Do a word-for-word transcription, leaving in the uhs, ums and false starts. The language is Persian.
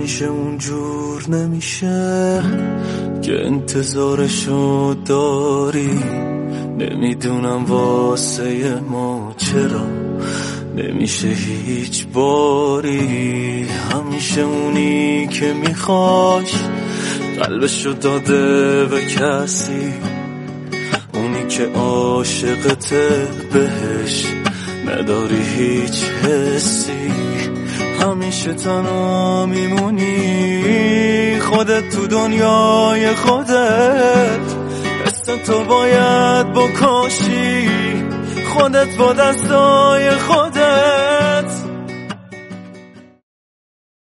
همیشه اونجور نمیشه که انتظارشو داری. نمیدونم واسه ما چرا نمیشه هیچ باری. همیشه اونی که میخواش قلبشو داده به کسی، اونی که عاشقته بهش نداری هیچ حسی. همیشه تنها میمونی خودت تو دنیای خودت، حس تو باید بکشی خودت با دستای خودت.